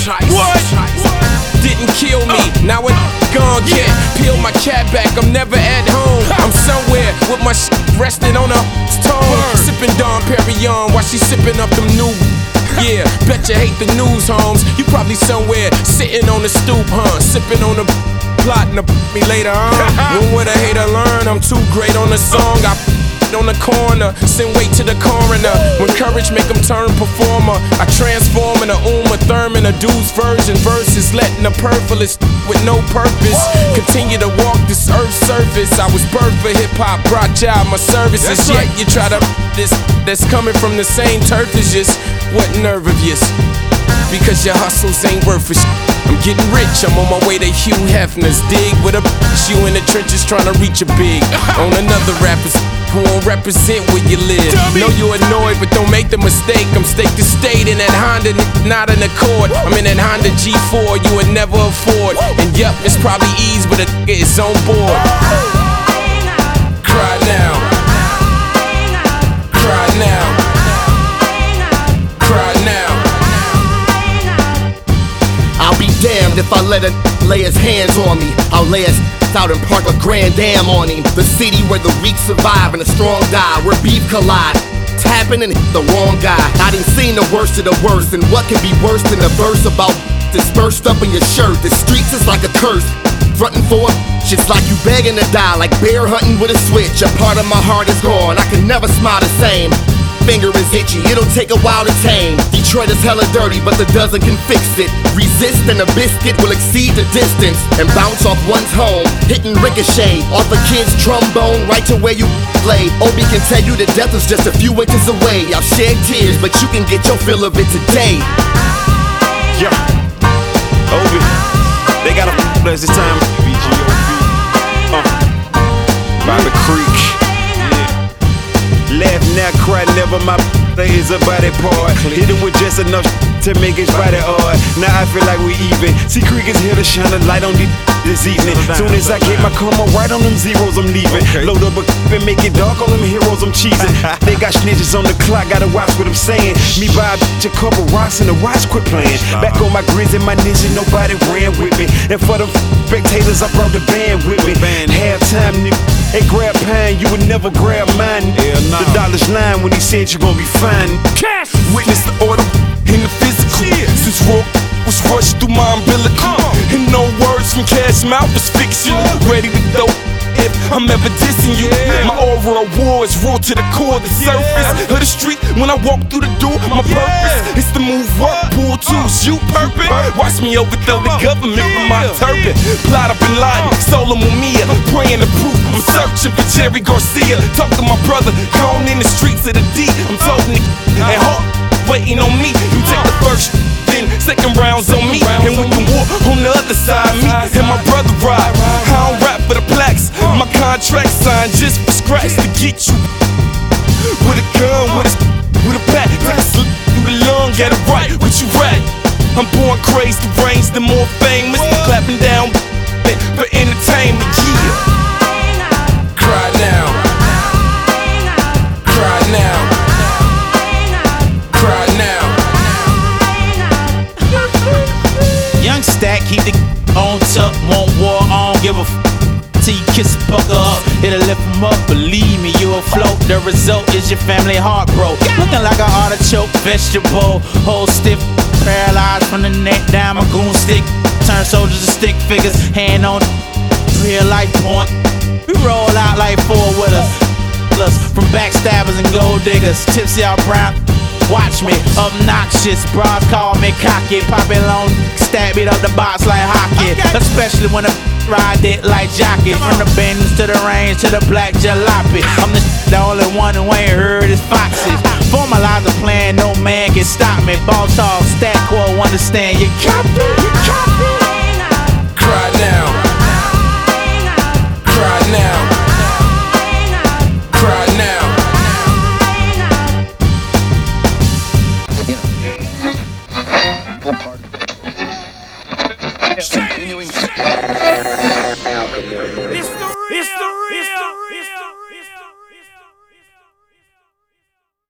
What? Didn't kill me, now it gone get. Peel my cat back, I'm never at home. I'm somewhere with my resting on her tongue. Sipping Dom Perignon while she sipping up them new. Yeah, bet you hate the news, Holmes. You probably somewhere sitting on the stoop, huh? Sipping on the plotting to me later, huh? When would a hater learn? I'm too great on the song. I on the corner, send weight to the coroner. When courage make them turn performer, I transform in a Uma Thurman, a dude's version. Verses letting the purpleist with no purpose continue to walk this earth's surface. I was birthed for hip-hop, brought y'all my services. Yet you try to this that's coming from the same turf as just what nerve of yours? Because your hustles ain't worth a I'm getting rich, I'm on my way to Hugh Hefner's dig with a you in the trenches trying to reach a big. On another rapper's who won't represent where you live. Know you annoyed, but don't make the mistake. I'm stake to state in that Honda, not an Accord. I'm in that Honda G4 you would never afford. And yup, it's probably ease, but a is on board. Cry now. Cry now. Cry now. I'll be damned if I let a lay his hands on me. I'll lay his out and park a Grand Dam on him. The city where the weak survive and the strong die, where beef collide. Tapping and hit the wrong guy. I done seen the worst of the worst, and what can be worse than a verse about dispersed up in your shirt? The streets is like a curse. Frontin' for a shit's like you begging to die, like bear hunting with a switch. A part of my heart is gone, I can never smile the same. Finger is itchy, it'll take a while to tame. Detroit is hella dirty, but the dozen can fix it. Resist and a biscuit will exceed the distance and bounce off one's home, hitting ricochet off a kid's trombone right to where you lay. Obi can tell you that death is just a few inches away. I'll shed tears, but you can get your fill of it today. Yeah, Obi, they got a bless this time. BGOB, by the creek. Laugh now, cry never, my is a body part. Hit him with just enough to make his body hard. Now I feel like we even. See, Creek is here to shine a light on this evening. Soon as I get my karma right on them zeros, I'm leaving. Load up a and make it dark on them heroes, I'm cheesing. They got snitches on the clock, gotta watch what I'm saying. Me buy a couple rocks and the watch quit playing. Back on my grizz and my ninja, nobody ran with me. And for the spectators, I brought the band with me. Halftime, nigga. Hey, grab pine, you would never grab mine. The dollar's line when he said you're gonna be fine. Cash. Witness the order in the physical. Since raw was rushed through my umbilical. And no words from Cash Mouth is fictional. Ready to go if I'm ever dissing you. My aura of war is raw to the core, the surface of the street. When I walk through the door, my purpose is to move up, pull twos, you purpose. Watch me overthrow the government with my turban. Plot up and lie, solo Mumia, praying to proof. I'm searching for Jerry Garcia. Talk to my brother, gone in the streets of the D. I'm talking to and hope, waiting on me. You take the first, then second rounds on me. And when you walk on the other side, me and my brother ride. I don't rap for the plaques, my contract signed just for scratch to get you. With a gun, with a bat, take a slip through the lung, get it right, what you rap. I'm born crazed, the brains, the more famous. Clapping down for entertainment, yeah. Cry now. Cry now. Cry now. Young Stack, keep the on tuck, won't war on, give a till you kiss a pucker up. It'll lift him up, believe me, you'll float. The result is your family heart broke. Looking like an artichoke vegetable, whole stiff, paralyzed from the neck down. My goon stick, turn soldiers to stick figures, hand on real life point. We roll out like four with us, from backstabbers and gold diggers. Tipsy out brown, watch me, obnoxious. Bras call me cocky, poppin' long, stab it up the box like hockey. Especially when I ride it like jockey. From the bends to the range to the black jalopy. I'm the only one who ain't heard his foxes. Formalize a plan, no man can stop me. Ball talk, stat quo, understand you copy, you copy. Cry now. Cry now. Cry now. It's the real.